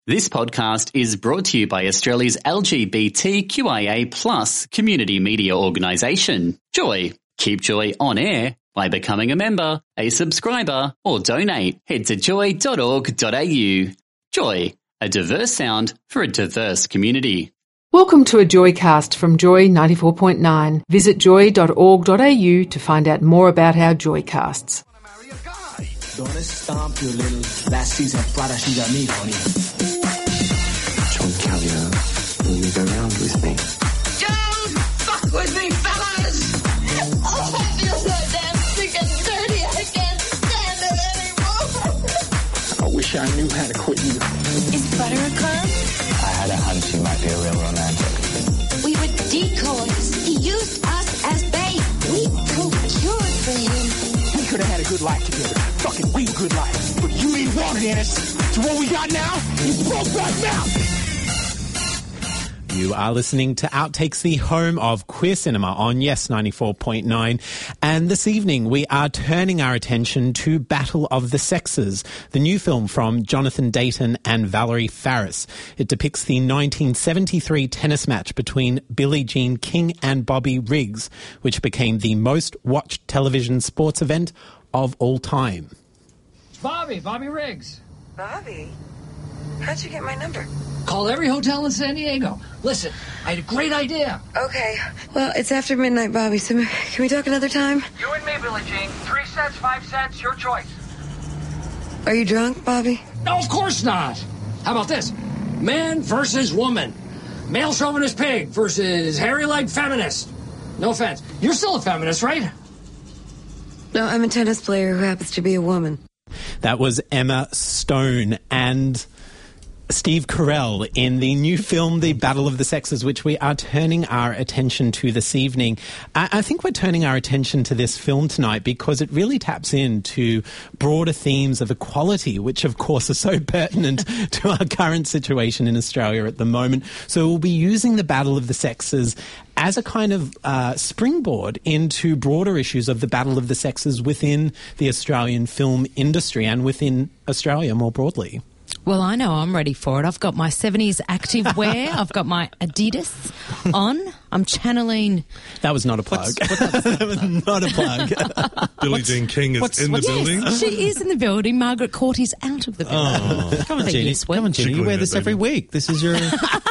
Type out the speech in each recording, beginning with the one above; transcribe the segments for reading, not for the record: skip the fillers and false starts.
This podcast is brought to you by Australia's LGBTQIA+ community media organisation, Joy. Keep Joy on air by becoming a member, a subscriber, or donate. Head to joy.org.au. Joy, a diverse sound for a diverse community. Welcome to a Joycast from Joy 94.9. Visit joy.org.au to find out more about our Joycasts. Don't stomp your little last season Prada she got me, honey. John Callier, will you go round with me? Don't fuck with me, fellas! Oh, I feel so damn sick and dirty. I can't stand it anymore. I wish I knew how to quit you. Is butter a crumb? I had a hunch you might be a real romantic. We were decoys. He used us as bait. We procured for him. We could have had a good life together. Fucking way good life. But you ain't wanted in us. So what we got now, you broke right now. You are listening to Outtakes, the home of queer cinema on Yes 94.9. And this evening we are turning our attention to Battle of the Sexes, the new film from Jonathan Dayton and Valerie Faris. It depicts the 1973 tennis match between Billie Jean King and Bobby Riggs, which became the most watched television sports event of all time. Bobby Riggs. Bobby? How'd you get my number? Call every hotel in San Diego. Listen, I had a great idea. Okay. Well, it's after midnight, Bobby, so can we talk another time? You and me, Billie Jean. 3 sets, 5 sets, your choice. Are you drunk, Bobby? No, of course not. How about this? Man versus woman. Male chauvinist pig versus hairy-legged feminist. No offense. You're still a feminist, right? No, I'm a tennis player who happens to be a woman. That was Emma Stone and Steve Carell in the new film, The Battle of the Sexes, which we are turning our attention to this evening. I think we're turning our attention to this film tonight because it really taps into broader themes of equality, which of course are so pertinent to our current situation in Australia at the moment. So we'll be using The Battle of the Sexes as a kind of springboard into broader issues of the battle of the sexes within the Australian film industry and within Australia more broadly. Well, I know I'm ready for it. I've got my 70s active wear. I've got my Adidas on. I'm channeling... That was not a plug. That was not a plug. Billie Jean King is in the building? Yes, she is in the building. Margaret Courtie's out of the building. Oh. Come on, Jenny. Come on, Jenny. You wear this every week. This is your,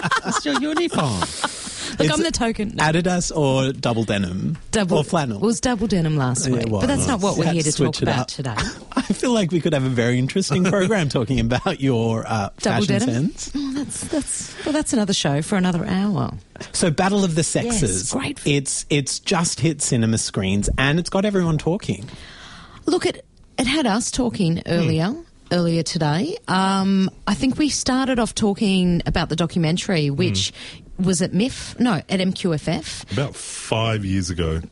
uniform. Look, I'm the token. Adidas or double denim? Or flannel? It was double denim last week, but that's not what we're here to talk about today. I feel like we could have a very interesting program talking about your fashion sense. Oh, that's another show for another hour. So Battle of the Sexes. Yes, great. It's just hit cinema screens and it's got everyone talking. Look, it had us talking earlier today. I think we started off talking about the documentary, which was at MIF? No, at MQFF. About 5 years ago.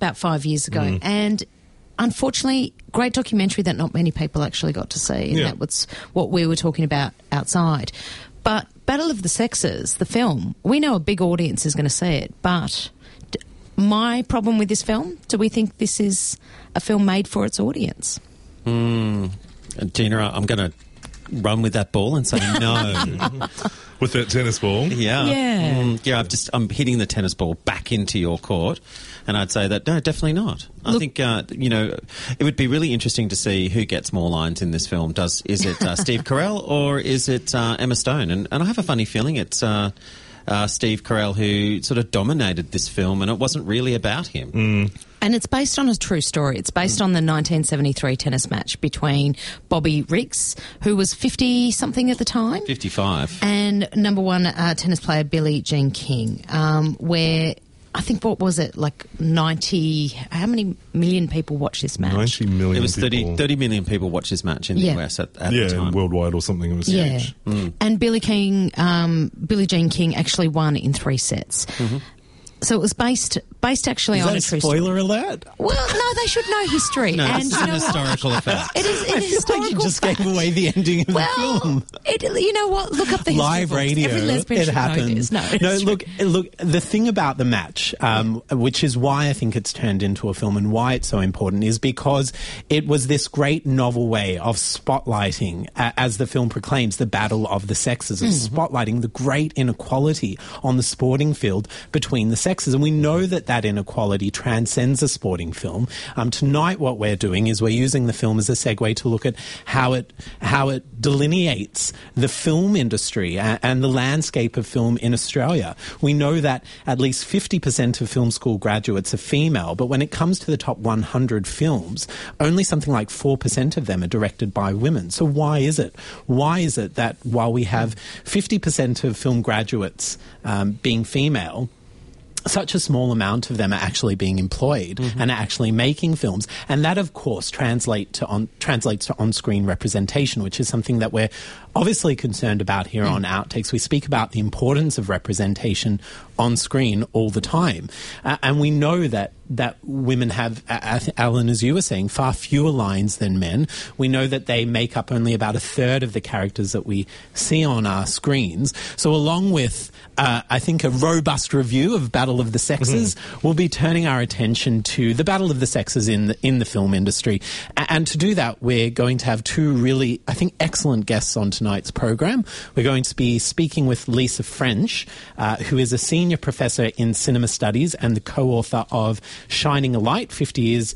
And unfortunately, great documentary that not many people actually got to see. And that was what we were talking about outside. But Battle of the Sexes, the film, we know a big audience is going to see it. But my problem with this film, do we think this is a film made for its audience? Gina, I'm going to run with that ball and say no. With that tennis ball? Yeah. I'm hitting the tennis ball back into your court, and I'd say that, no, definitely not. I think, it would be really interesting to see who gets more lines in this film. Is it Steve Carell or is it Emma Stone? And I have a funny feeling it's Steve Carell who sort of dominated this film, and it wasn't really about him. And it's based on a true story. It's based on the 1973 tennis match between Bobby Riggs, who was 50-something at the time. 55. And number one tennis player Billie Jean King, where... I think, what was it, like 90... How many million people watched this match? 90 million It was 30 million people watched this match in the US at the time. Yeah, worldwide or something. It was huge. And Billie Jean King actually won in 3 sets. So it was based based actually Is on that a true story. spoiler alert? Well, no, they should know history. No, and this is you an know what? historical event. It is I feel historical like you just fact. gave away the ending of the Well, film. you know what? Look up the history Live books. radio, Every lesbian it should know happens. this. No, it's true. Look. The thing about the match, which is why I think it's turned into a film and why it's so important, is because it was this great novel way of spotlighting, as the film proclaims, the battle of the sexes, of spotlighting the great inequality on the sporting field between the sexes, and we know that inequality transcends a sporting film. Tonight, what we're doing is we're using the film as a segue to look at how it delineates the film industry and the landscape of film in Australia. We know that at least 50% of film school graduates are female, but when it comes to the top 100 films, only something like 4% of them are directed by women. So why is it? Why is it that while we have 50% of film graduates being female, such a small amount of them are actually being employed and are actually making films? And that, of course, translates to on-screen representation, which is something that we're obviously concerned about here on Outtakes. We speak about the importance of representation on screen all the time. And we know that women have, Alan, as you were saying, far fewer lines than men. We know that they make up only about a third of the characters that we see on our screens. So along with, I think, a robust review of Battle of the Sexes, we'll be turning our attention to the Battle of the Sexes in the film industry. And to do that, we're going to have two really, I think, excellent guests on tonight's program. We're going to be speaking with Lisa French, who is a senior professor in cinema studies and the co-author of Shining a Light, 50 Years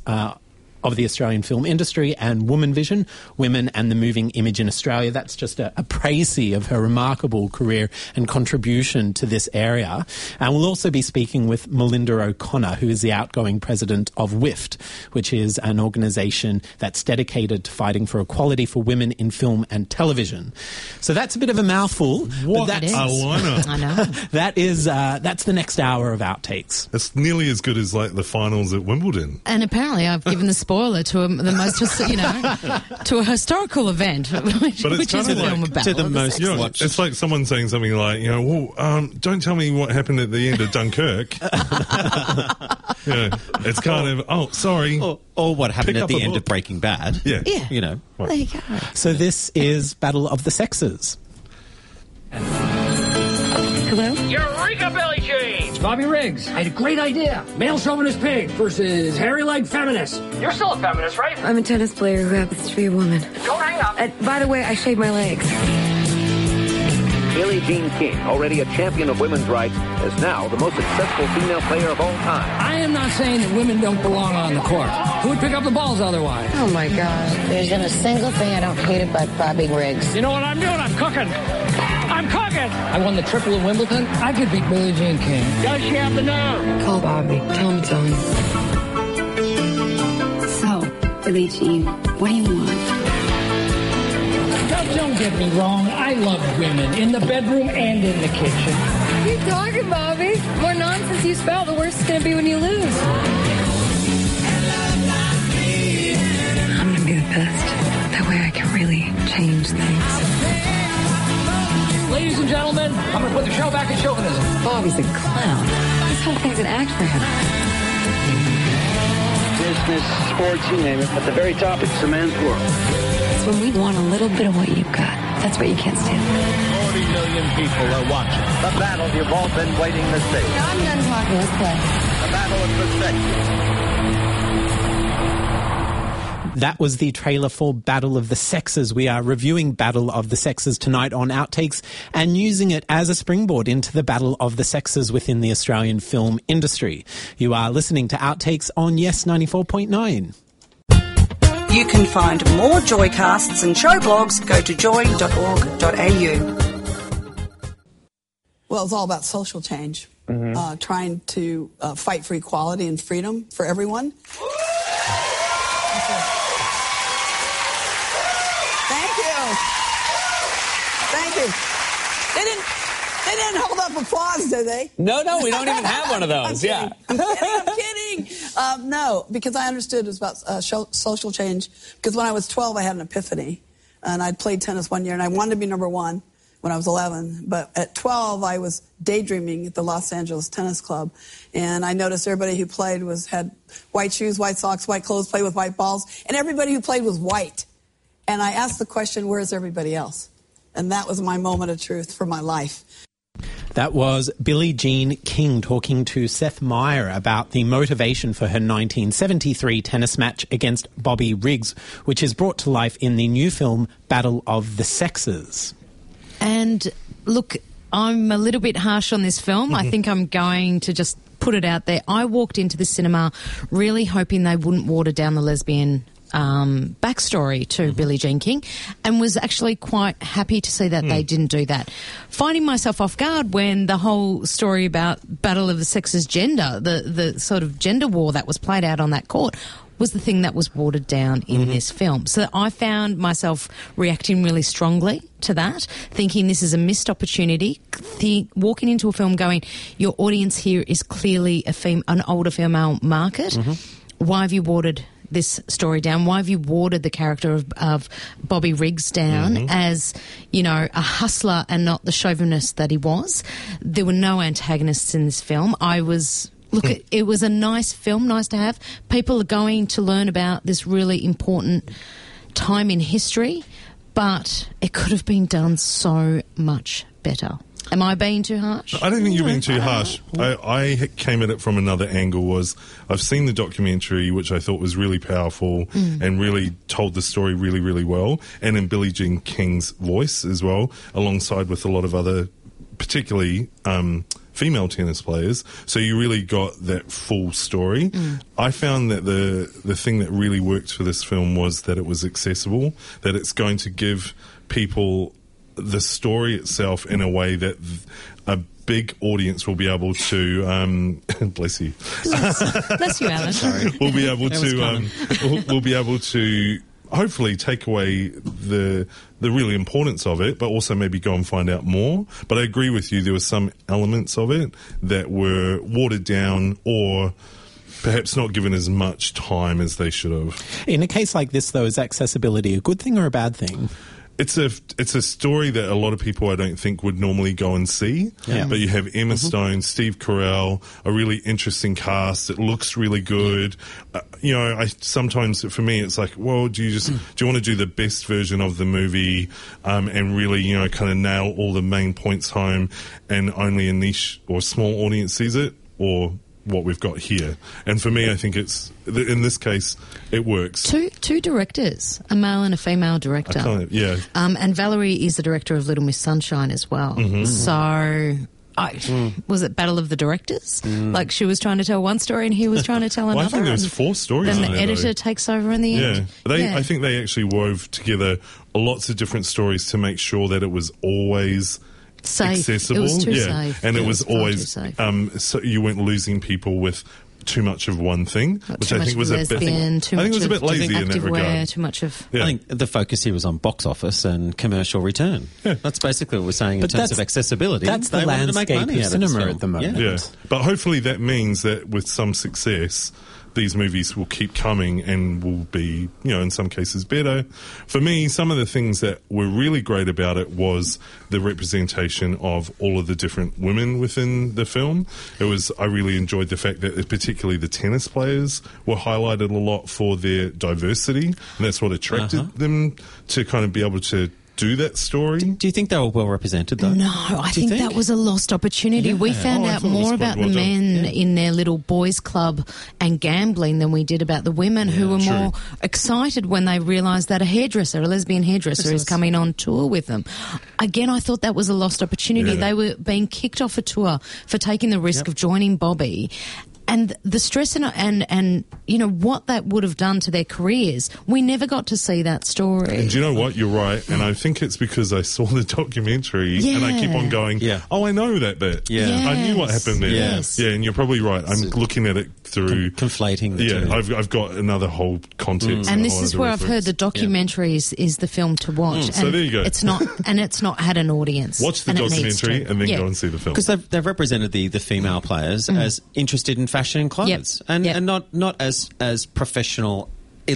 of the Australian Film Industry, and Woman Vision, Women and the Moving Image in Australia. That's just a précis of her remarkable career and contribution to this area. And we'll also be speaking with Melinda O'Connor, who is the outgoing president of WIFT, which is an organisation that's dedicated to fighting for equality for women in film and television. So that's a bit of a mouthful. What It is. a lineup. I know. That's the next hour of Outtakes. It's nearly as good as like the finals at Wimbledon. And apparently, I've given the spoiler to the most, to a historical event, which But it's is kind a of film like- about. to the most You know, watched. it's like someone saying something like, don't tell me what happened at the end of Dunkirk. It's kind of, sorry. Or what happened Pick at up the a end book. of Breaking Bad. Yeah. Yeah. You know. There you go. So this is Battle of the Sexes. Hello? Eureka, Billy Jean! It's Bobby Riggs. I had a great idea. Male chauvinist pig versus hairy-legged feminist. You're still a feminist, right? I'm a tennis player who happens to be a woman. Don't hang up. By the way, I shave my legs. Billie Jean King, already a champion of women's rights, is now the most successful female player of all time. I am not saying that women don't belong on the court. Who would pick up the balls otherwise? Oh my God. There isn't a single thing I don't hate about Bobby Riggs. You know what I'm doing? I'm cooking. I'm cooking! I won the triple at Wimbledon. I could beat Billie Jean King. Does she have the nerve? Call Bobby. Tell him it's on. So, Billie Jean, what do you want? Don't get me wrong. I love women in the bedroom and in the kitchen. Keep talking, Bobby. The more nonsense you spout, the worse it's going to be when you lose. I'm going to be the best. That way I can really change things. Ladies and gentlemen, I'm going to put the show back in chauvinism. Bobby's a clown. This whole thing's an act for him. Business, sports, you name it. At the very top, it's the man's world. It's when we want a little bit of what you've got. That's what you can't stand. 40 million people are watching. The battle you've all been waiting to see. I'm done talking. Let's play. The battle of the sexes. That was the trailer for Battle of the Sexes. We are reviewing Battle of the Sexes tonight on Outtakes and using it as a springboard into the Battle of the Sexes within the Australian film industry. You are listening to Outtakes on Yes 94.9. You can find more Joycasts and show blogs. Go to joy.org.au. Well, it's all about social change, trying to fight for equality and freedom for everyone. Thank you. They didn't hold up applause, did they? No, we don't even have one of those. I'm kidding. No, because I understood it was about social change. Because when I was 12, I had an epiphany. And I'd played tennis one year, and I wanted to be number one. when I was 11. But at 12, I was daydreaming at the Los Angeles Tennis Club, and I noticed everybody who played had white shoes, white socks, white clothes, played with white balls, and everybody who played was white. And I asked the question, where's everybody else? And that was my moment of truth for my life. That was Billie Jean King talking to Seth Meyer about the motivation for her 1973 tennis match against Bobby Riggs, which is brought to life in the new film Battle of the Sexes. And look, I'm a little bit harsh on this film. I think I'm going to just put it out there. I walked into the cinema really hoping they wouldn't water down the lesbian backstory to Billie Jean King, and was actually quite happy to see that they didn't do that. Finding myself off guard when the whole story about Battle of the Sexes gender, the sort of gender war that was played out on that court, was the thing that was watered down in this film. So I found myself reacting really strongly to that, thinking this is a missed opportunity, walking into a film going, your audience here is clearly an older female market. Why have you watered this story down? Why have you watered the character of Bobby Riggs down as, you know, a hustler and not the chauvinist that he was? There were no antagonists in this film. It was a nice film, nice to have. People are going to learn about this really important time in history, but it could have been done so much better. Am I being too harsh? I don't think you're being too harsh. I came at it from another angle. I've seen the documentary, which I thought was really powerful and really told the story really, really well, and in Billie Jean King's voice as well, alongside with a lot of other, particularly female tennis players. So you really got that full story. I found that the thing that really worked for this film was that it was accessible, that it's going to give people the story itself in a way that a big audience will be able to bless you. Bless you, Alan. Sorry. We'll be able to hopefully take away the real importance of it, but also maybe go and find out more. But I agree with you, there were some elements of it that were watered down or perhaps not given as much time as they should have. In a case like this, though, is accessibility a good thing or a bad thing? It's a story that a lot of people I don't think would normally go and see. Yeah. But you have Emma Stone, Steve Carell, a really interesting cast. It looks really good. You know, sometimes for me it's like, well, do you want to do the best version of the movie and really, you know, kind of nail all the main points home and only a niche or small audience sees it, or what we've got here? And for me, I think in this case, it works. Two directors, a male and a female director. And Valerie is the director of Little Miss Sunshine as well. So, was it Battle of the Directors? Like she was trying to tell one story and he was trying to tell another. I think there was 4 stories. Then the editor takes over in the end. I think they actually wove together lots of different stories to make sure that it was always safe. Accessible. It was too safe. And it was always so you weren't losing people with too much of one thing, which I think was a bit lazy in that regard. Too much of. I think the focus here was on box office and commercial return. Yeah. That's basically what we're saying in terms of accessibility. That's the landscape of cinema at the moment. Yeah. But hopefully that means that with some success, these movies will keep coming and will be, you know, in some cases better. For me, some of the things that were really great about it was the representation of all of the different women within the film. I really enjoyed the fact that particularly the tennis players were highlighted a lot for their diversity, and that's what attracted them to kind of be able to do that story. Do you think they were well represented, though? No, I think that was a lost opportunity. Yeah. We found out more about the men in their little boys' club and gambling than we did about the women, who were more excited when they realised that a lesbian hairdresser, is coming on tour with them. Again, I thought that was a lost opportunity. Yeah. They were being kicked off a tour for taking the risk of joining Bobby. And the stress and you know what that would have done to their careers, we never got to see that story. And do you know what? You're right. And I think it's because I saw the documentary and I keep on going, oh, I know that bit. Yeah. Yes. I knew what happened there. Yes. Yeah, and you're probably right. I'm looking at it through... conflating the two. I've got another whole context. And this is where I've heard the documentary is the film to watch. So there you go. It's not had an audience. Watch the documentary and then go and see the film. Because they've represented the female players as interested in fashion and clothes, and not as professional elite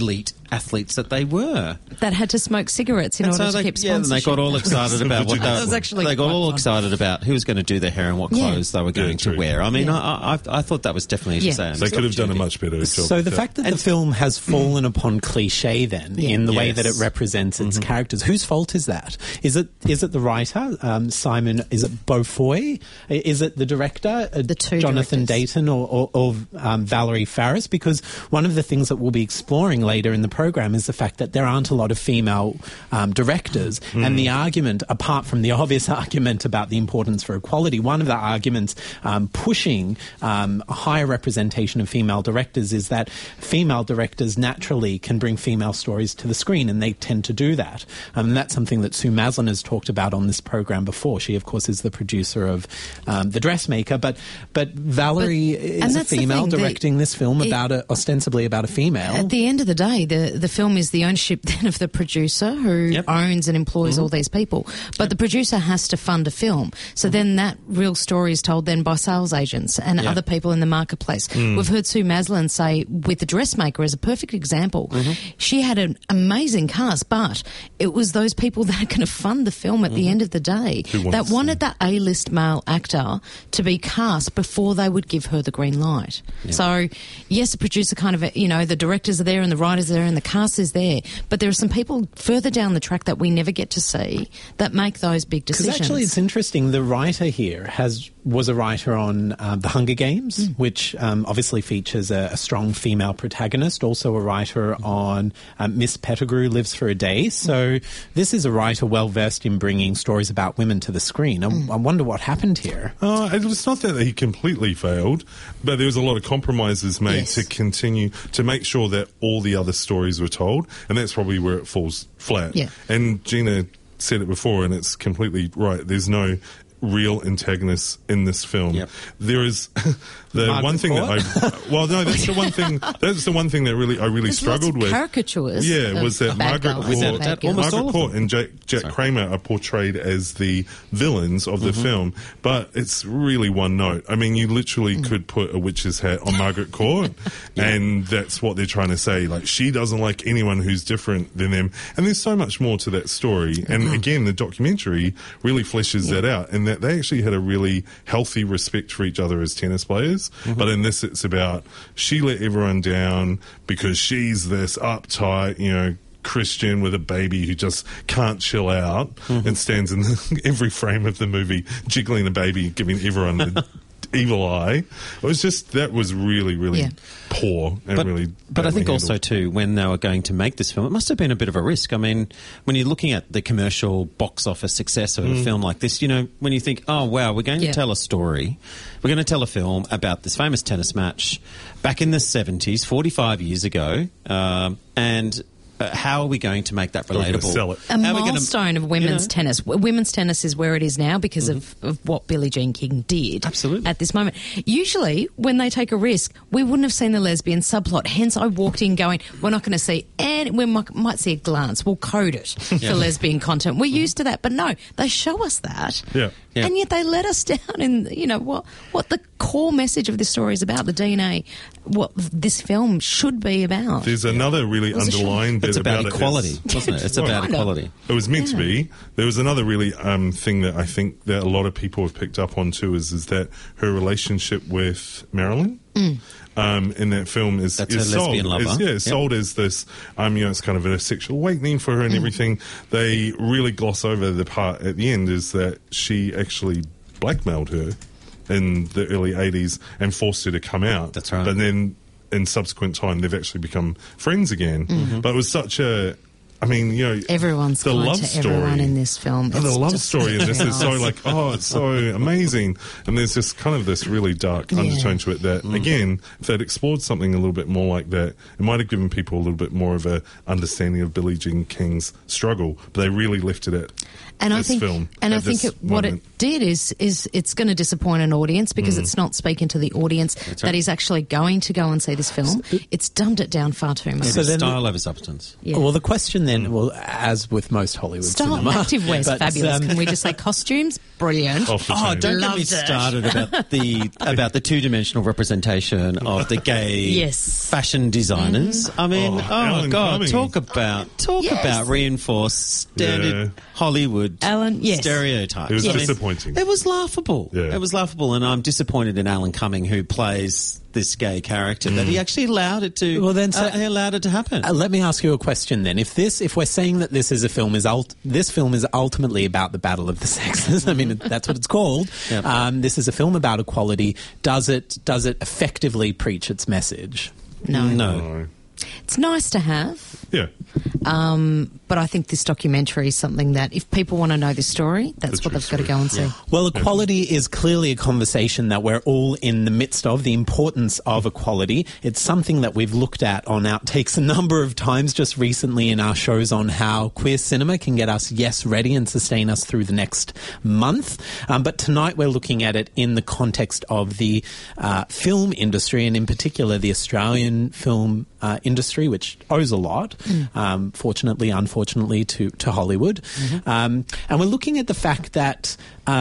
athletes that they were. That had to smoke cigarettes in order to keep sponsorship. And they got all excited about what That was actually they got quite all fun. excited about who was going to do their hair and what clothes they were going to wear. I mean, I thought that was definitely, as you say, they could have done a much better job. So the fact that the film has fallen upon cliche then in the way that it represents its characters, whose fault is that? Is it the writer, Simon, is it Beaufoy? Is it the director, the two Jonathan directors. Dayton or Valerie Faris? Because one of the things that we'll be exploring later in the program is the fact that there aren't a lot of female directors, and the argument, apart from the obvious argument about the importance for equality, one of the arguments pushing a higher representation of female directors is that female directors naturally can bring female stories to the screen, and they tend to do that. And that's something that Sue Maslin has talked about on this program before. She, of course, is the producer of The Dressmaker, but Valerie is a female directing this film ostensibly about a female. At the end of the day, the film is the ownership then of the producer who owns and employs all these people. But the producer has to fund a film. So then that real story is told then by sales agents and other people in the marketplace. We've heard Sue Maslin say with The Dressmaker as a perfect example, she had an amazing cast, but it was those people that are going to fund the film at the end of the day that wanted that A-list male actor to be cast before they would give her the green light. So, yes, the producer kind of, the directors are there and the writers are there and the cast is there, but there are some people further down the track that we never get to see that make those big decisions. Because actually it's interesting, the writer here was a writer on The Hunger Games, which obviously features a strong female protagonist, also a writer on Miss Pettigrew Lives for a Day. So this is a writer well-versed in bringing stories about women to the screen. I wonder what happened here. It's not that he completely failed, but there was a lot of compromises made to continue to make sure that all the other stories were told, and that's probably where it falls flat. And Gina said it before, and it's completely right. There's no real antagonists in this film. There is the Margaret one thing Court? that's the one thing. That's the one thing that I really struggled with. Caricatures. Was that Margaret Court and Jack Kramer are portrayed as the villains of the film, but it's really one note. I mean, you literally could put a witch's hat on Margaret Court, and that's what they're trying to say. Like, she doesn't like anyone who's different than them, and there's so much more to that story. And again, the documentary really fleshes that out, and that they actually had a really healthy respect for each other as tennis players. But in this, it's about she let everyone down because she's this uptight, Christian with a baby who just can't chill out and stands in every frame of the movie jiggling the baby, giving everyone the evil eye. That was really, really poor and But I think also too, when they were going to make this film, it must have been a bit of a risk. I mean, when you're looking at the commercial box office success of a film like this, when you think, oh wow, we're going to tell a story, we're going to tell a film about this famous tennis match back in the 70s, 45 years ago, and how are we going to make that relatable? Sell it. A milestone of women's tennis. Women's tennis is where it is now because of what Billie Jean King did at this moment. Usually, when they take a risk, we wouldn't have seen the lesbian subplot. Hence, I walked in going, we're not going to see, and we might see a glance. We'll code it for lesbian content. We're used to that. But no, they show us that. And yet they let us down in, what the core message of this story is about, the DNA, what this film should be about. There's another really underlying bit it's about it. equality, wasn't it? It's about equality. It was meant to be. There was another really thing that I think that a lot of people have picked up on too is that her relationship with Marilyn in that film is her sold, lesbian lover. sold as this, it's kind of a sexual awakening for her and everything. They really gloss over the part at the end is that she actually blackmailed her in the early 80s and forced her to come out. That's right. But then in subsequent time, they've actually become friends again. But it was such a... everyone's the kind love to story. everyone in this film. The love story in this is so it's so amazing. And there's just kind of this really dark undertone to it that, again, if they'd explored something a little bit more like that, it might have given people a little bit more of a understanding of Billie Jean King's struggle. But they really lifted it. And this film. And I at think this what moment. did is it's going to disappoint an audience because it's not speaking to the audience that is actually going to go and see this film. It's dumbed it down far too much. So style over substance. Yeah. Well, the question then, as with most Hollywood cinema... Activewear's fabulous. Can we just say costumes? Brilliant. Don't get me started about the two-dimensional representation of the gay fashion designers. I mean, Alan Cumming. talk about reinforced standard Hollywood stereotypes. It was disappointing. It was laughable. Yeah. It was laughable, and I'm disappointed in Alan Cumming, who plays this gay character, that he actually allowed it to. Well, then, he allowed it to happen. Let me ask you a question then. If we're saying that this film is ultimately about the battle of the sexes, I mean that's what it's called. Yep. This is a film about equality. Does it effectively preach its message? No. It's nice to have. Yeah. But I think this documentary is something that if people want to know this story, that's what they've got to go and see. Yeah. Well, equality is clearly a conversation that we're all in the midst of, the importance of equality. It's something that we've looked at on Outtakes a number of times just recently in our shows on how queer cinema can get us ready and sustain us through the next month. But tonight we're looking at it in the context of the film industry, and in particular the Australian film industry, which owes a lot, fortunately, unfortunately, to Hollywood. And we're looking at the fact that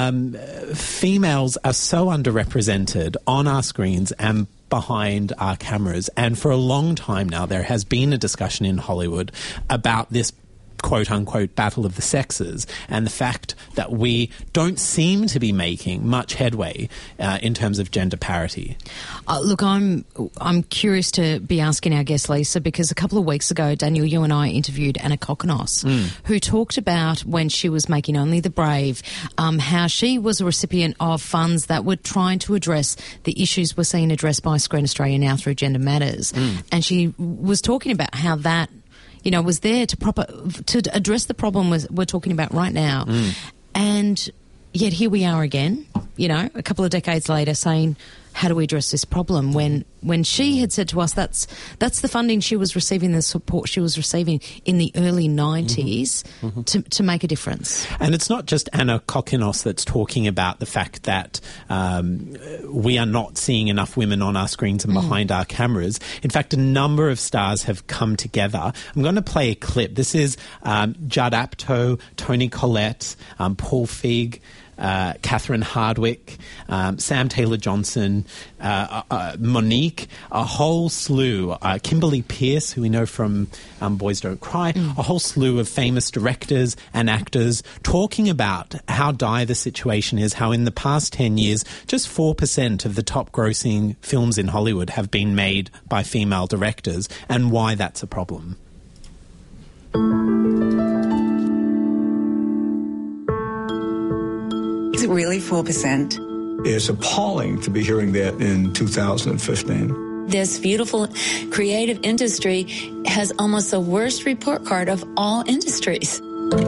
females are so underrepresented on our screens and behind our cameras. And for a long time now, there has been a discussion in Hollywood about this quote-unquote battle of the sexes, and the fact that we don't seem to be making much headway in terms of gender parity. Look, I'm curious to be asking our guest Lisa, because a couple of weeks ago, Daniel, you and I interviewed Anna Kokonos, who talked about when she was making Only the Brave, how she was a recipient of funds that were trying to address the issues we're seeing addressed by Screen Australia now through Gender Matters. And she was talking about how that was there to address the problem we're talking about right now. And yet here we are again, a couple of decades later saying, how do we address this problem? When she had said to us that's the funding she was receiving, the support she was receiving in the early 90s to make a difference. And it's not just Anna Kokonos that's talking about the fact that we are not seeing enough women on our screens and behind our cameras. In fact, a number of stars have come together. I'm going to play a clip. This is Judd Apatow, Toni Collette, Paul Feig, Catherine Hardwicke, Sam Taylor-Johnson, Monique, a whole slew, Kimberly Peirce, who we know from Boys Don't Cry, a whole slew of famous directors and actors talking about how dire the situation is, how in the past 10 years, just 4% of the top grossing films in Hollywood have been made by female directors, and why that's a problem. Is it really 4%? It's appalling to be hearing that in 2015. This beautiful creative industry has almost the worst report card of all industries.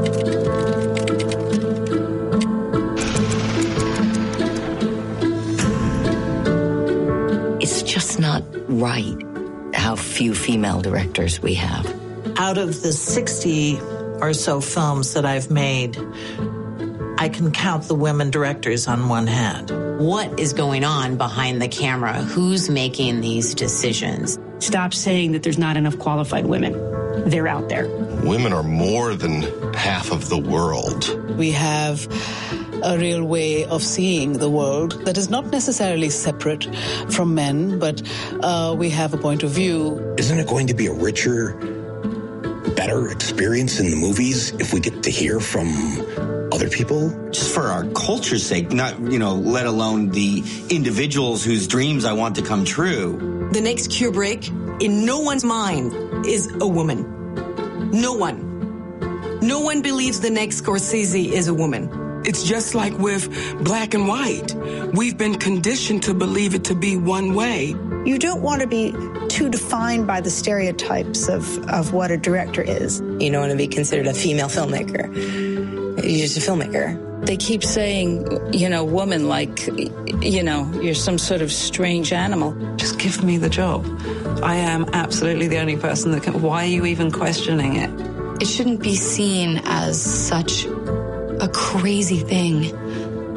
It's just not right how few female directors we have. Out of the 60 or so films that I've made, I can count the women directors on one hand. What is going on behind the camera? Who's making these decisions? Stop saying that there's not enough qualified women. They're out there. Women are more than half of the world. We have a real way of seeing the world that is not necessarily separate from men, but we have a point of view. Isn't it going to be a richer, better experience in the movies if we get to hear from other people? Just for our culture's sake, not, let alone the individuals whose dreams I want to come true. The next Kubrick, in no one's mind, is a woman. No one. No one believes the next Scorsese is a woman. It's just like with black and white. We've been conditioned to believe it to be one way. You don't want to be too defined by the stereotypes of what a director is. You don't want to be considered a female filmmaker. You're just a filmmaker. They keep saying, woman, like, you're some sort of strange animal. Just give me the job. I am absolutely the only person that can. Why are you even questioning it? It shouldn't be seen as such a crazy thing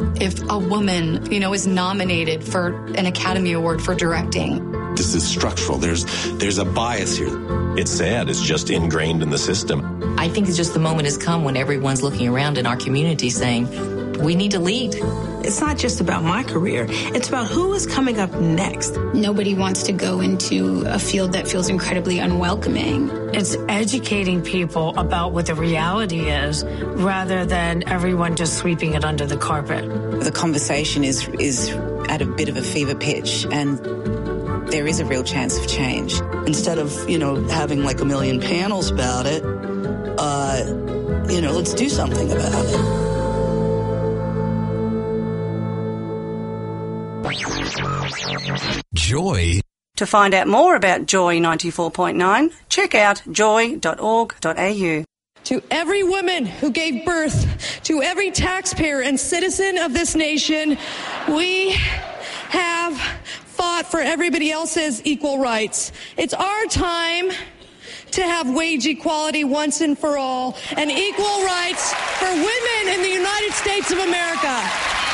if a woman, is nominated for an Academy Award for directing. This is structural. There's a bias here. It's sad. It's just ingrained in the system. I think it's just the moment has come when everyone's looking around in our community saying, we need to lead. It's not just about my career. It's about who is coming up next. Nobody wants to go into a field that feels incredibly unwelcoming. It's educating people about what the reality is rather than everyone just sweeping it under the carpet. The conversation is at a bit of a fever pitch, and there is a real chance of change. Instead of, having like a million panels about it, let's do something about it. Joy. To find out more about Joy 94.9, check out joy.org.au. To every woman who gave birth, to every taxpayer and citizen of this nation, we have fought for everybody else's equal rights. It's our time to have wage equality once and for all and equal rights for women in the United States of America.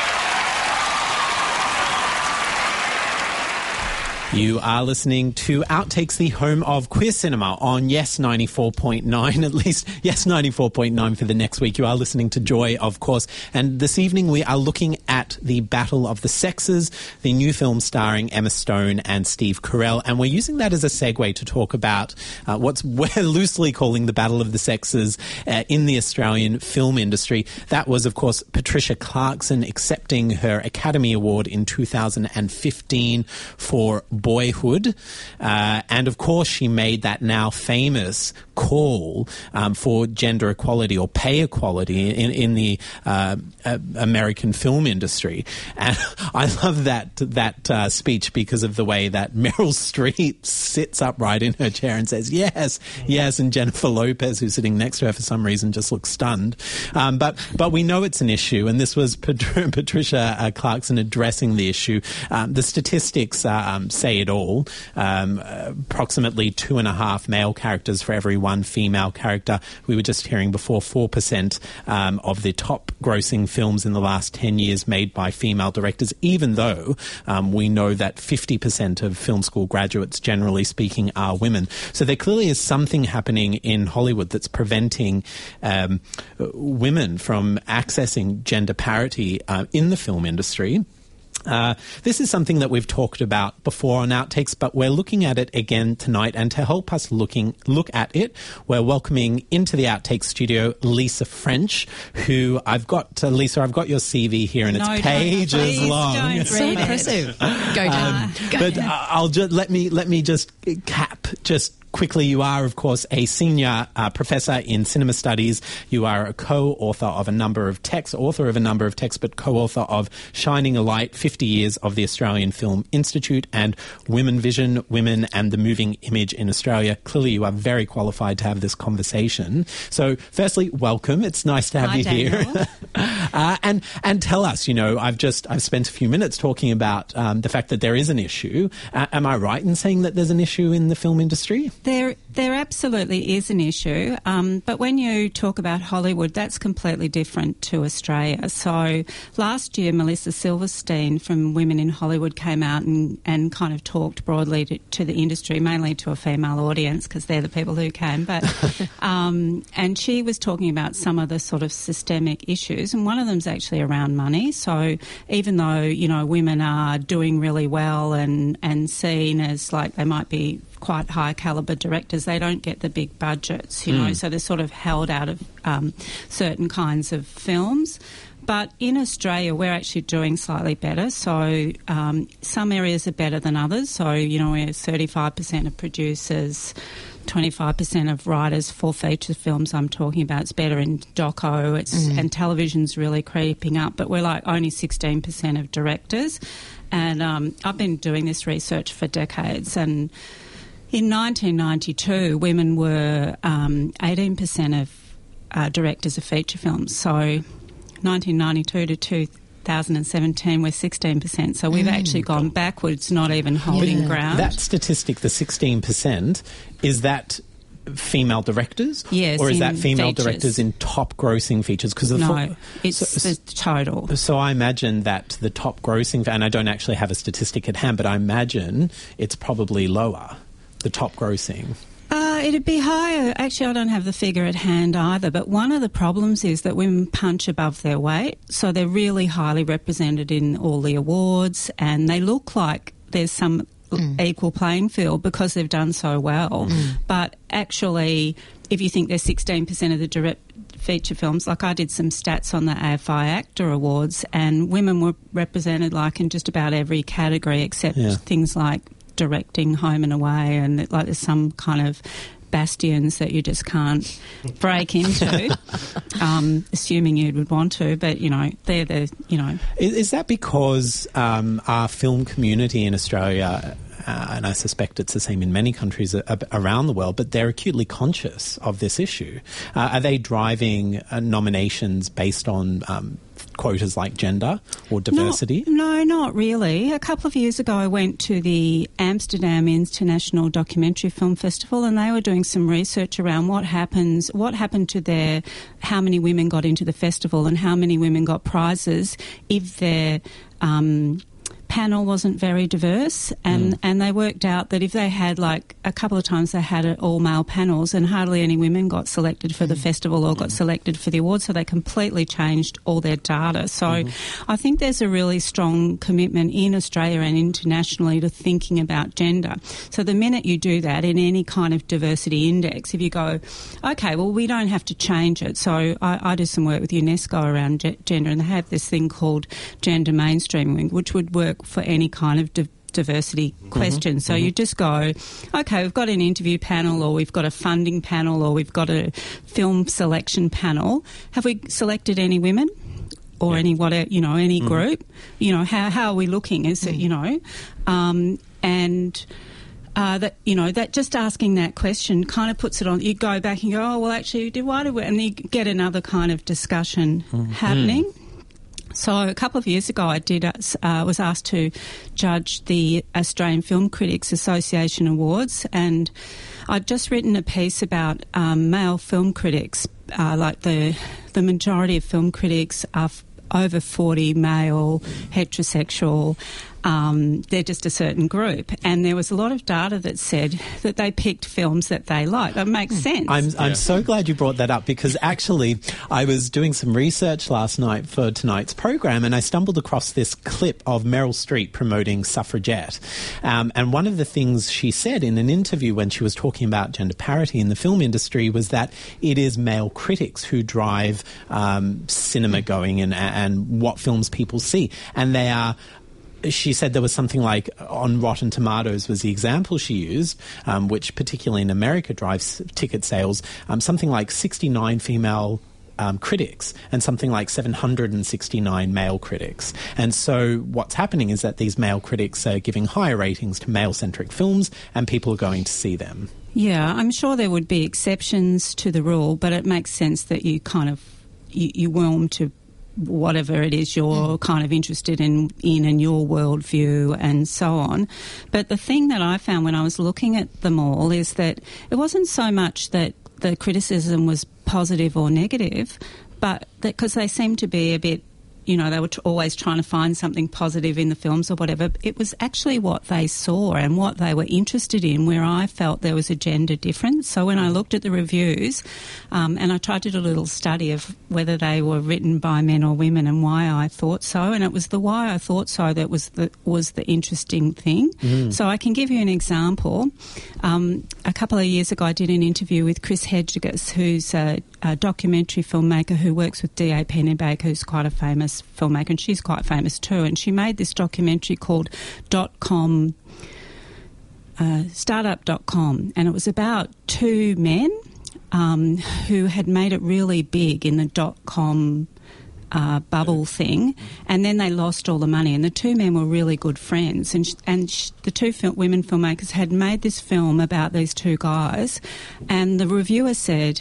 You are listening to Outtakes, the home of queer cinema on Yes 94.9, at least Yes 94.9 for the next week. You are listening to Joy, of course. And this evening we are looking at The Battle of the Sexes, the new film starring Emma Stone and Steve Carell. And we're using that as a segue to talk about what we're loosely calling the Battle of the Sexes in the Australian film industry. That was, of course, Patricia Clarkson accepting her Academy Award in 2015 for Boyhood, and of course she made that now famous call for gender equality or pay equality in the American film industry. And I love that speech because of the way that Meryl Streep sits upright in her chair and says yes, yes, and Jennifer Lopez, who's sitting next to her for some reason, just looks stunned. But we know it's an issue, and this was Patricia Clarkson addressing the issue. The statistics say it all. Approximately 2.5 male characters for every one female character. We were just hearing before 4% of the top grossing films in the last 10 years made by female directors, even though we know that 50% of film school graduates, generally speaking, are women. So there clearly is something happening in Hollywood that's preventing women from accessing gender parity in the film industry. This is something that we've talked about before on Outtakes, but we're looking at it again tonight. And to help us look at it, we're welcoming into the Outtakes studio Lisa French, who I've got your CV here, and it's pages long. So impressive. Go down. But I'll just let me just cap quickly. You are, of course, a senior professor in cinema studies. You are a co-author of a number of texts, but co-author of Shining a Light, 50 Years of the Australian Film Institute, and Women Vision, Women and the Moving Image in Australia. Clearly, you are very qualified to have this conversation. So, firstly, welcome. It's nice to have you here. And tell us, I've spent a few minutes talking about the fact that there is an issue. Am I right in saying that there's an issue in the film industry? There absolutely is an issue, but when you talk about Hollywood, that's completely different to Australia. So last year, Melissa Silverstein from Women in Hollywood came out and kind of talked broadly to the industry, mainly to a female audience because they're the people who came. But and she was talking about some of the sort of systemic issues, and one of them's actually around money. So even though women are doing really well and seen as like they might be quite high calibre directors, they don't get the big budgets, so they're sort of held out of certain kinds of films. But in Australia, we're actually doing slightly better. So some areas are better than others. So, we're 35% of producers, 25% of writers for feature films I'm talking about. It's better in doco, and television's really creeping up. But we're like only 16% of directors. And I've been doing this research for decades, and in 1992, women were 18% of directors of feature films. So 1992 to 2017, we're 16%. So we've actually gone backwards, not even holding ground. That statistic, the 16%, is that female directors? Yes, or is in that female features. directors in top grossing features? It's the total. So I imagine that the top grossing, and I don't actually have a statistic at hand, but I imagine it's probably lower, the top grossing. It'd be higher. Actually, I don't have the figure at hand either, but one of the problems is that women punch above their weight, so they're really highly represented in all the awards, and they look like there's some equal playing field because they've done so well. But actually, if you think there's 16% of the direct feature films, like I did some stats on the AFI Actor Awards, and women were represented like in just about every category except things like directing, home and away, and like there's some kind of bastions that you just can't break into, assuming you would want to, but, they're the, Is that because our film community in Australia, and I suspect it's the same in many countries around the world, but they're acutely conscious of this issue? Are they driving nominations based on quotas like gender or diversity? No, not really. A couple of years ago I went to the Amsterdam International Documentary Film Festival, and they were doing some research around what happened to how many women got into the festival and how many women got prizes if their panel wasn't very diverse, and they worked out that if they had, like, a couple of times they had all male panels and hardly any women got selected for the festival or got selected for the awards, so they completely changed all their data. So I think there's a really strong commitment in Australia and internationally to thinking about gender. So the minute you do that in any kind of diversity index, if you go, okay, well, we don't have to change it. So I do some work with UNESCO around gender, and they have this thing called gender mainstreaming, which would work for any kind of diversity question. So you just go, okay, we've got an interview panel, or we've got a funding panel, or we've got a film selection panel. Have we selected any women? Or any group? How are we looking? Is it, that just asking that question kind of puts it on. You go back and go, oh, well, actually, why do we? And you get another kind of discussion happening. So a couple of years ago, I was asked to judge the Australian Film Critics Association Awards, and I'd just written a piece about male film critics. Like the majority of film critics are over 40, male, heterosexual. They're just a certain group, and there was a lot of data that said that they picked films that they like. That makes sense. I'm so glad you brought that up, because actually I was doing some research last night for tonight's program, and I stumbled across this clip of Meryl Streep promoting Suffragette. And one of the things she said in an interview when she was talking about gender parity in the film industry was that it is male critics who drive cinema going and what films people see. And they are... She said there was something like, on Rotten Tomatoes was the example she used, which particularly in America drives ticket sales, something like 69 female critics and something like 769 male critics. And so what's happening is that these male critics are giving higher ratings to male-centric films, and people are going to see them. Yeah, I'm sure there would be exceptions to the rule, but it makes sense that you kind of you warm to whatever it is you're kind of interested in and your worldview and so on. But the thing that I found when I was looking at them all is that it wasn't so much that the criticism was positive or negative, but that because they seemed to be a bit, they were always trying to find something positive in the films or whatever. It was actually what they saw and what they were interested in where I felt there was a gender difference. So when I looked at the reviews, and I tried to do a little study of whether they were written by men or women and why I thought so, and it was the why I thought so that was the interesting thing. So I can give you an example. A couple of years ago I did an interview with Chris Hedges, who's a documentary filmmaker who works with D.A. Pennebaker, who's quite a famous filmmaker, and she's quite famous too, and she made this documentary called Startup.com, and it was about two men who had made it really big in the .com bubble thing, and then they lost all the money, and the two men were really good friends, and the two women filmmakers had made this film about these two guys, and the reviewer said,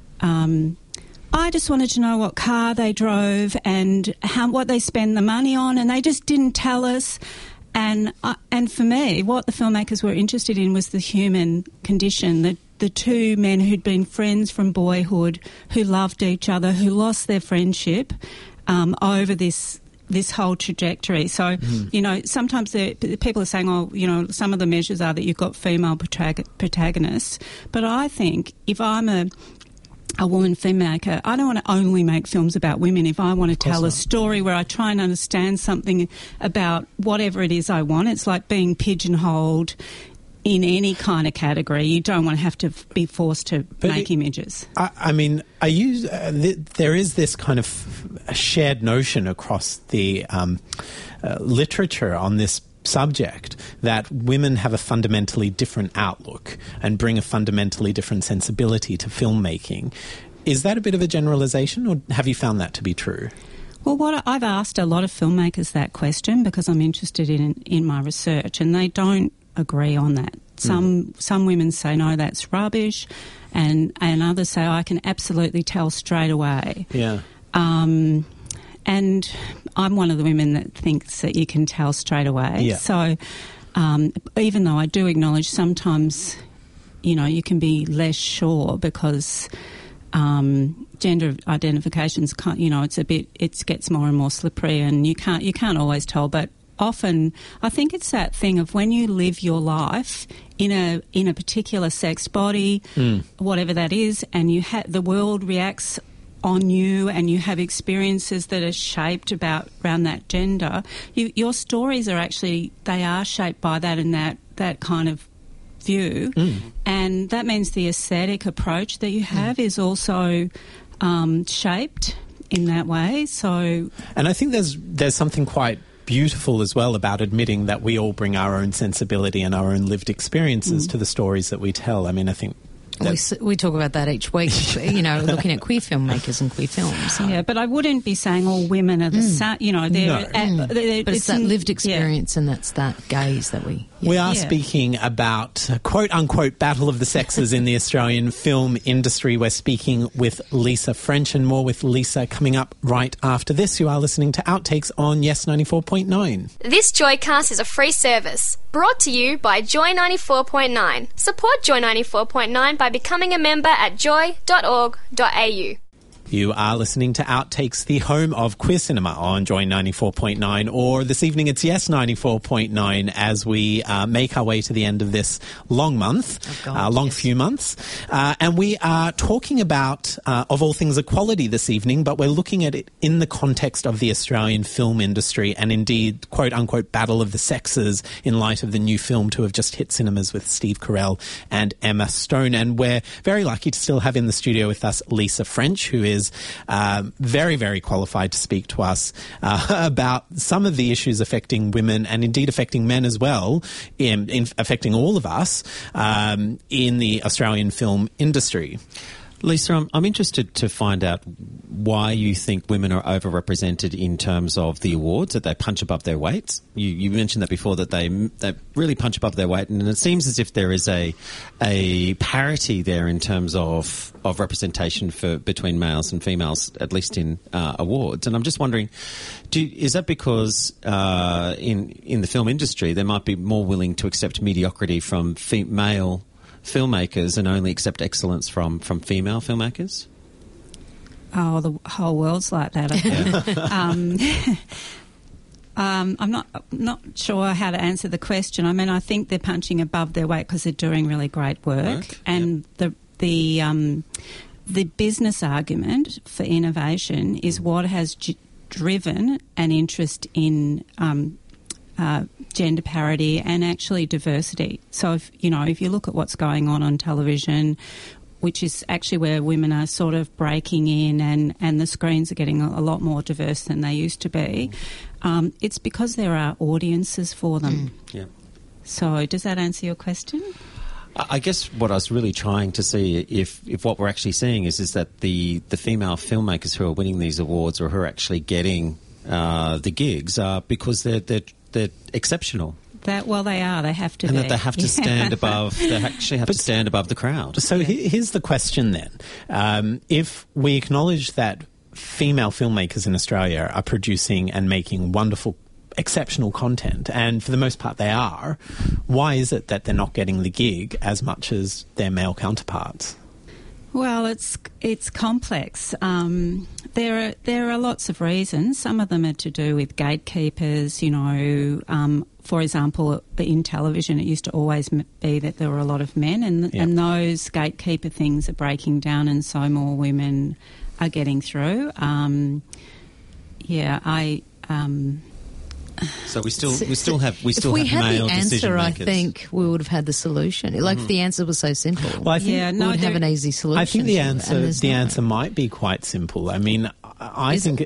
I just wanted to know what car they drove and what they spend the money on, and they just didn't tell us. And for me, what the filmmakers were interested in was the human condition, the two men who'd been friends from boyhood, who loved each other, who lost their friendship over this whole trajectory. So, you know, sometimes people are saying, oh, you know, some of the measures are that you've got female protagonists. But I think if I'm a woman filmmaker, I don't want to only make films about women. If I want to tell a story where I try and understand something about whatever it is I want, it's like being pigeonholed in any kind of category. You don't want to have to be forced to make images. I mean, there is this kind of shared notion across the literature on this subject that women have a fundamentally different outlook and bring a fundamentally different sensibility to filmmaking. Is that a bit of a generalisation, or have you found that to be true? Well, I've asked a lot of filmmakers that question because I'm interested in my research, and they don't agree on that. Some women say, no, that's rubbish, and others say, I can absolutely tell straight away. Yeah. And I'm one of the women that thinks that you can tell straight away. Yeah. So even though I do acknowledge sometimes, you know, you can be less sure because gender identifications, you know, it gets more and more slippery, and you can't always tell. But often, I think it's that thing of when you live your life in a particular sex body, whatever that is, and the world reacts on you, and you have experiences that are shaped around that gender. Your stories are shaped by that and that kind of view, and that means the aesthetic approach that you have is also shaped in that way. So, and I think there's something quite beautiful as well about admitting that we all bring our own sensibility and our own lived experiences to the stories that we tell. I mean, I think we talk about that each week, you know, looking at queer filmmakers and queer films. Yeah, but I wouldn't be saying all women are the same, you know. But it's that lived experience, and that's that gaze that we... We are speaking about quote-unquote battle of the sexes in the Australian film industry. We're speaking with Lisa French, and more with Lisa coming up right after this. You are listening to Outtakes on Yes 94.9. This Joycast is a free service brought to you by Joy 94.9. Support Joy 94.9 by becoming a member at joy.org.au. You are listening to Outtakes, the home of queer cinema on Joy 94.9, or this evening it's Yes 94.9 as we make our way to the end of this long month, few months. And we are talking about, of all things, equality this evening, but we're looking at it in the context of the Australian film industry and indeed, quote-unquote, battle of the sexes in light of the new film to have just hit cinemas with Steve Carell and Emma Stone. And we're very lucky to still have in the studio with us Lisa French, who is very, very qualified to speak to us about some of the issues affecting women and indeed affecting men as well, in affecting all of us in the Australian film industry. Lisa, I'm interested to find out why you think women are overrepresented in terms of the awards, that they punch above their weight. You mentioned that before, that they really punch above their weight, and it seems as if there is a parity there in terms of representation between males and females, at least in awards. And I'm just wondering, is that because in the film industry they might be more willing to accept mediocrity from male filmmakers and only accept excellence from female filmmakers? Oh, the whole world's like that, I think. I'm not sure how to answer the question. I mean, I think they're punching above their weight because they're doing really great work. And the business argument for innovation is what has driven an interest in gender parity and actually diversity. So if you look at what's going on television, which is actually where women are sort of breaking in and the screens are getting a lot more diverse than they used to be, it's because there are audiences for them. Yeah. So does that answer your question? I guess what I was really trying to see if what we're actually seeing is that the female filmmakers who are winning these awards or who are actually getting the gigs are because they're exceptional. They are. They have to and be. that they have to stand above. They actually have to stand above the crowd. So here's the question then: if we acknowledge that female filmmakers in Australia are producing and making wonderful exceptional content, and for the most part they are, why is it that they're not getting the gig as much as their male counterparts? Well, it's complex. There are lots of reasons. Some of them are to do with gatekeepers. For example, in television, it used to always be that there were a lot of men, and those gatekeeper things are breaking down, and so more women are getting through. So we still have male decision makers. If we had the answer, I think we would have had the solution. Like if the answer was so simple, well, I think we would have an easy solution. I think the answer might be quite simple. I mean, I think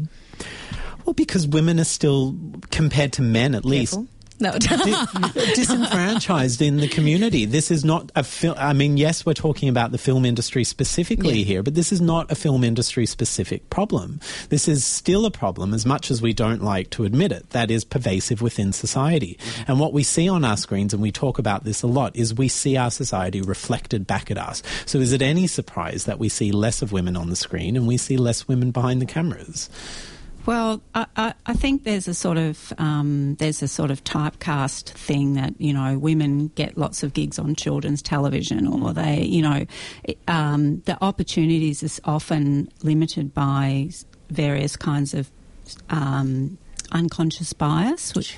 because women are still, compared to men at least, No. disenfranchised in the community. This is not a film. I mean, yes, we're talking about the film industry specifically here, but this is not a film industry specific problem. This is still a problem, as much as we don't like to admit it, that is pervasive within society. And what we see on our screens, and we talk about this a lot, is we see our society reflected back at us. So is it any surprise that we see less of women on the screen and we see less women behind the cameras? Well, I think there's a sort of typecast thing that, women get lots of gigs on children's television, or they, the opportunities is often limited by various kinds of unconscious bias, which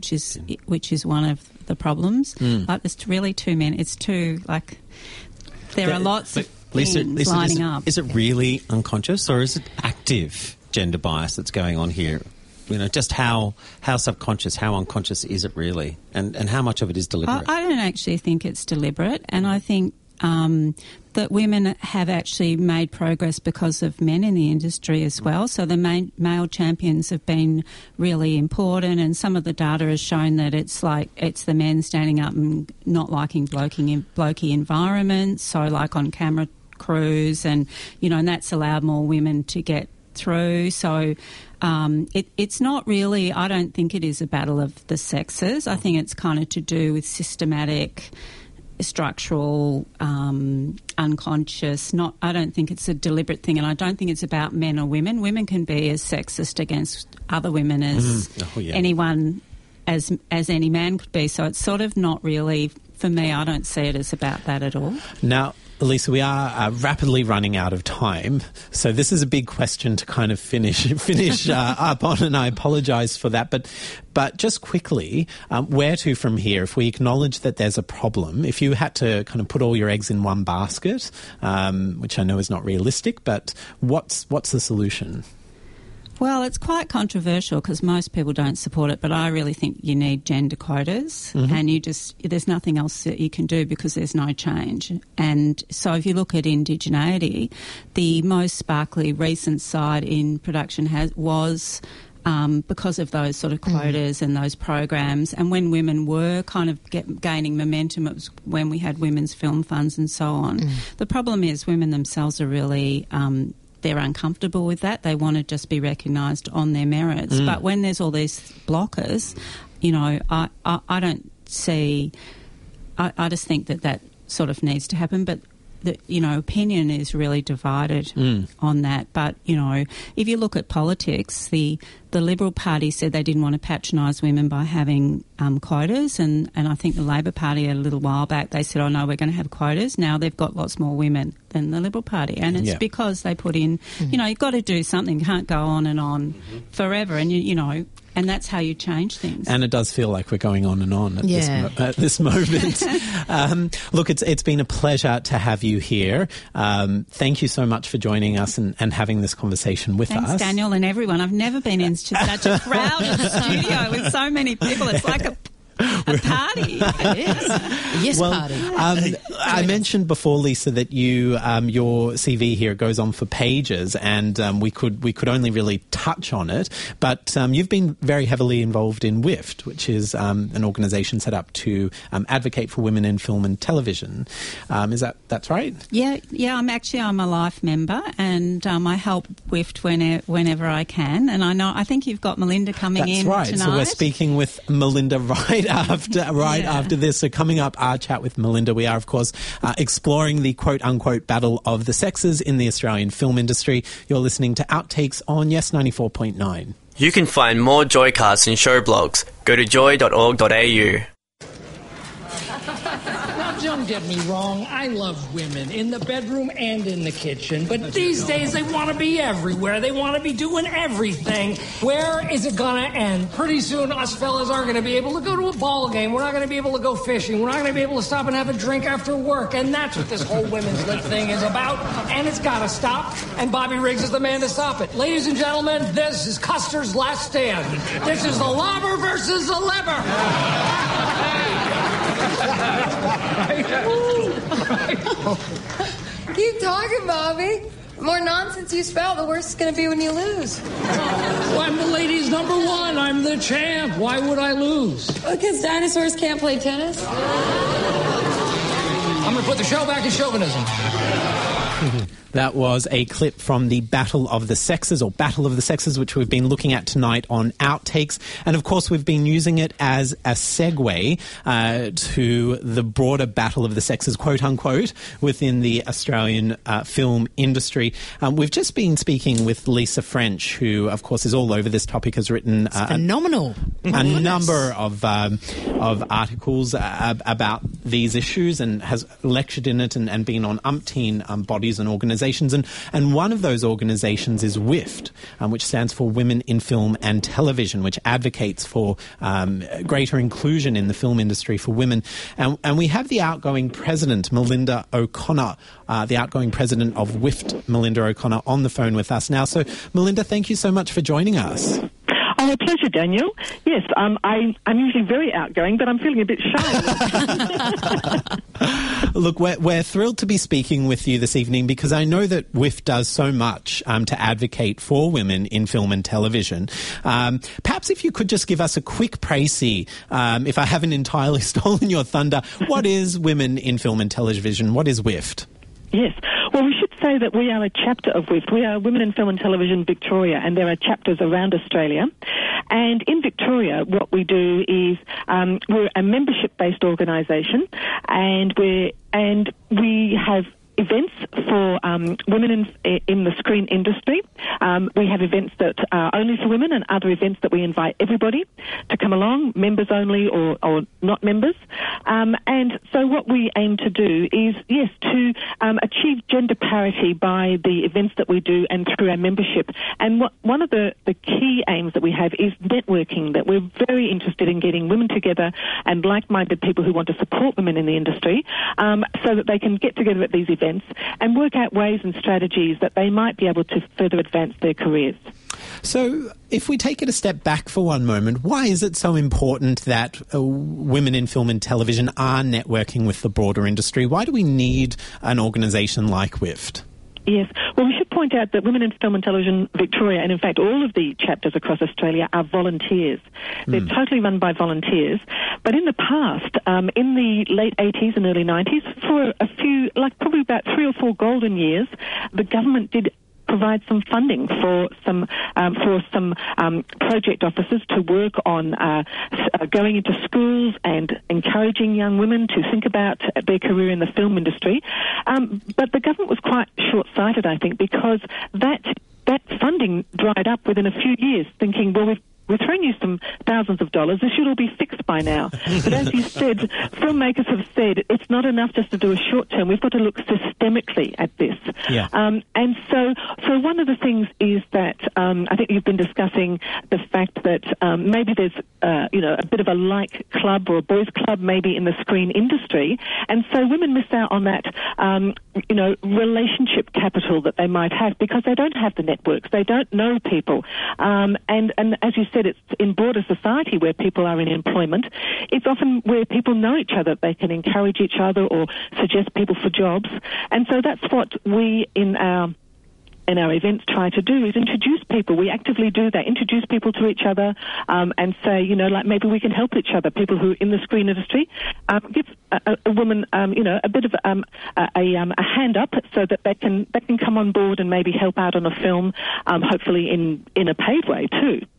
is one of the problems. Like there's really too many. It's too there are lots of things lining up. Is it really unconscious, or is it active gender bias that's going on here? Just how subconscious, how unconscious is it really, and how much of it is deliberate? I don't actually think it's deliberate, and I think that women have actually made progress because of men in the industry as well. So the male champions have been really important, and some of the data has shown that it's the men standing up and not liking blokey environments, so like on camera crews, and and that's allowed more women to get through. So it's not really, I don't think it is a battle of the sexes. I think it's kind of to do with systematic, structural, unconscious. I don't think it's a deliberate thing, and I don't think it's about men or women. Women can be as sexist against other women as anyone, as any man could be. So it's sort of not really, for me, I don't see it as about that at all. Now, Elisa, we are rapidly running out of time, so this is a big question to kind of finish up on, and I apologise for that. But just quickly, where to from here? If we acknowledge that there's a problem, if you had to kind of put all your eggs in one basket, which I know is not realistic, but what's the solution? Well, it's quite controversial because most people don't support it, but I really think you need gender quotas, and there's nothing else that you can do because there's no change. And so if you look at indigeneity, the most sparkly recent side in production was because of those sort of quotas and those programs. And when women were kind of gaining momentum, it was when we had women's film funds and so on. The problem is women themselves are really... they're uncomfortable with that. They want to just be recognised on their merits. But when there's all these blockers, I don't see... I just think that sort of needs to happen. But, opinion is really divided on that. But, if you look at politics, the Liberal Party said they didn't want to patronise women by having quotas, and I think the Labor Party a little while back, they said, oh no, we're going to have quotas. Now they've got lots more women than the Liberal Party, and it's because they put in, you've got to do something. You can't go on and on forever, and and that's how you change things. And it does feel like we're going on and on at this moment. Look, it's been a pleasure to have you here. Thank you so much for joining us and having this conversation with us. Thanks, Daniel, and everyone. I've never been in such a crowded studio with so many people. It's like a party. It is. Yes, party. I mentioned before, Lisa, that your CV here goes on for pages, and we could only really touch on it. But you've been very heavily involved in WIFT, which is an organisation set up to advocate for women in film and television. That's right? Yeah. I'm a life member, and I help WIFT whenever I can. And I think you've got Melinda coming in tonight. That's right. So we're speaking with Melinda right after this. So coming up, our chat with Melinda, we are, of course, exploring the quote-unquote battle of the sexes in the Australian film industry. You're listening to Outtakes on Yes 94.9. You can find more Joycasts and show blogs. Go to joy.org.au. Don't get me wrong, I love women in the bedroom and in the kitchen, but these days they want to be everywhere. They want to be doing everything. Where is it going to end? Pretty soon us fellas aren't going to be able to go to a ball game. We're not going to be able to go fishing. We're not going to be able to stop and have a drink after work, and that's what this whole women's lib thing is about, and it's got to stop, and Bobby Riggs is the man to stop it. Ladies and gentlemen, this is Custer's Last Stand. This is the lobber versus the lever. Keep talking, Bobby. The more nonsense you spout, the worse it's going to be when you lose. Well, I'm the ladies' number one. I'm the champ. Why would I lose? Because dinosaurs can't play tennis. I'm going to put the show back in chauvinism. That was a clip from the Battle of the Sexes, or Battle of the Sexes, which we've been looking at tonight on Outtakes. And, of course, we've been using it as a segue to the broader Battle of the Sexes, quote-unquote, within the Australian film industry. We've just been speaking with Lisa French, who, of course, is all over this topic, has written phenomenal. A number of articles about these issues and has lectured in it and been on umpteen bodies and organisations. And one of those organisations is WIFT, which stands for Women in Film and Television, which advocates for greater inclusion in the film industry for women. And we have the outgoing president, Melinda O'Connor, the outgoing president of WIFT, Melinda O'Connor, on the phone with us now. So, Melinda, thank you so much for joining us. Oh, a pleasure, Daniel. Yes, I'm usually very outgoing, but I'm feeling a bit shy. Look, we're thrilled to be speaking with you this evening because I know that WIFT does so much to advocate for women in film and television. Perhaps if you could just give us a quick précis, if I haven't entirely stolen your thunder, what is Women in Film and Television? What is WIFT? Yes. Well, we should say that we are a chapter of WIFT. We are Women in Film and Television Victoria, and there are chapters around Australia. And in Victoria, what we do is we're a membership-based organisation, and we have events for women in the screen industry. We have events that are only for women and other events that we invite everybody to come along, members only or not members. And so what we aim to do is, yes, to achieve gender parity by the events that we do and through our membership. And one of the key aims that we have is networking, that we're very interested in getting women together and like-minded people who want to support women in the industry so that they can get together at these events and work out ways and strategies that they might be able to further advance their careers. So if we take it a step back for one moment, why is it so important that women in film and television are networking with the broader industry? Why do we need an organisation like WIFT? Yes. Well, we should point out that Women in Film and Television Victoria, and in fact all of the chapters across Australia, are volunteers. They're totally run by volunteers. But in the past, in the late 80s and early 90s, for a few, like probably about 3 or 4 golden years, the government did provide some funding for some project officers to work on going into schools and encouraging young women to think about their career in the film industry. But the government was quite short-sighted, I think, because that funding dried up within a few years, thinking, well, we're throwing you some thousands of dollars. This should all be fixed by now. But as you said, filmmakers have said it's not enough just to do a short term. We've got to look systemically at this. Yeah. And so one of the things is that I think you've been discussing the fact that maybe there's a bit of a like club or a boys club maybe in the screen industry, and so women miss out on that relationship capital that they might have because they don't have the networks, they don't know people, and as you said, it's in broader society where people are in employment. It's often where people know each other. They can encourage each other or suggest people for jobs. And so that's what we in our events try to do, is introduce people. We actively do that, introduce people to each other and say, like maybe we can help each other. People who are in the screen industry, give a woman, a bit of a hand up so that they can come on board and maybe help out on a film, hopefully in a paid way too.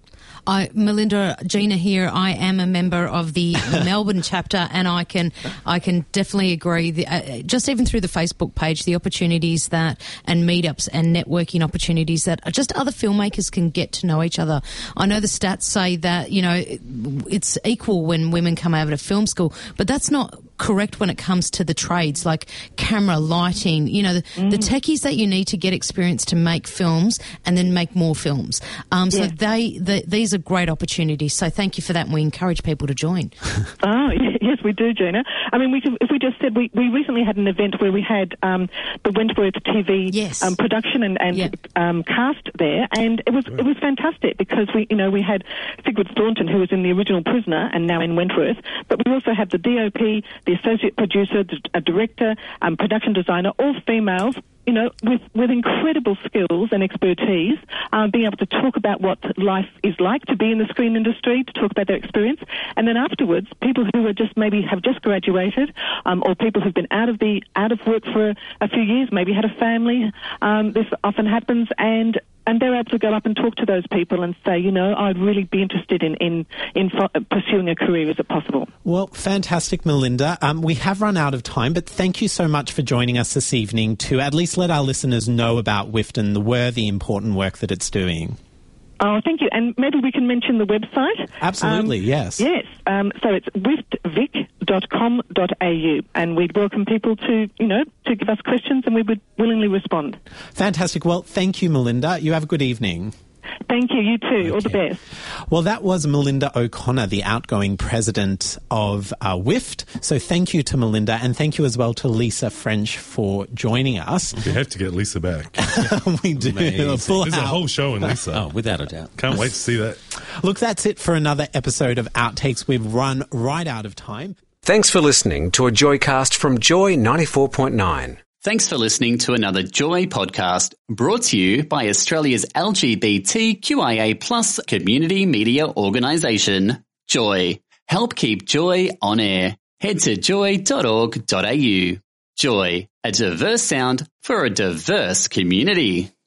Melinda, Gina here, I am a member of the Melbourne chapter, and I can definitely agree. Just even through the Facebook page, the opportunities that, and meetups and networking opportunities that just other filmmakers can get to know each other. I know the stats say that, it's equal when women come over to film school, but that's not correct when it comes to the trades like camera, lighting, the techies that you need to get experience to make films and then make more films. So these are great opportunities. So thank you for that, and we encourage people to join. Oh, yes, we do, Gina. I mean, if we just said we recently had an event where we had the Wentworth TV production and cast there, and it was fantastic because we had Sigrid Thornton, who was in the original Prisoner and now in Wentworth, but we also had the DOP, the associate producer, a director, production designer, all females, with incredible skills and expertise, being able to talk about what life is like to be in the screen industry, to talk about their experience, and then afterwards, people who are have just graduated, or people who've been out of work for a few years, maybe had a family. This often happens, and they're able to go up and talk to those people and say, I'd really be interested in pursuing a career. Is it possible? Well, fantastic, Melinda. We have run out of time, but thank you so much for joining us this evening to at least let our listeners know about WIFT and the worthy, important work that it's doing. Oh, thank you. And maybe we can mention the website. Absolutely, yes. Yes. So it's wiftvic.com.au, and we'd welcome people to give us questions, and we would willingly respond. Fantastic. Well, thank you, Melinda. You have a good evening. Thank you. You too. Okay. All the best. Well, that was Melinda O'Connor, the outgoing president of WIFT. So thank you to Melinda, and thank you as well to Lisa French for joining us. We have to get Lisa back. We do. There's a whole show in Lisa. Oh, without a doubt. Can't wait to see that. Look, that's it for another episode of Outtakes. We've run right out of time. Thanks for listening to a Joycast from Joy 94.9. Thanks for listening to another Joy podcast brought to you by Australia's LGBTQIA+ community media organisation, Joy. Help keep Joy on air. Head to joy.org.au. Joy, a diverse sound for a diverse community.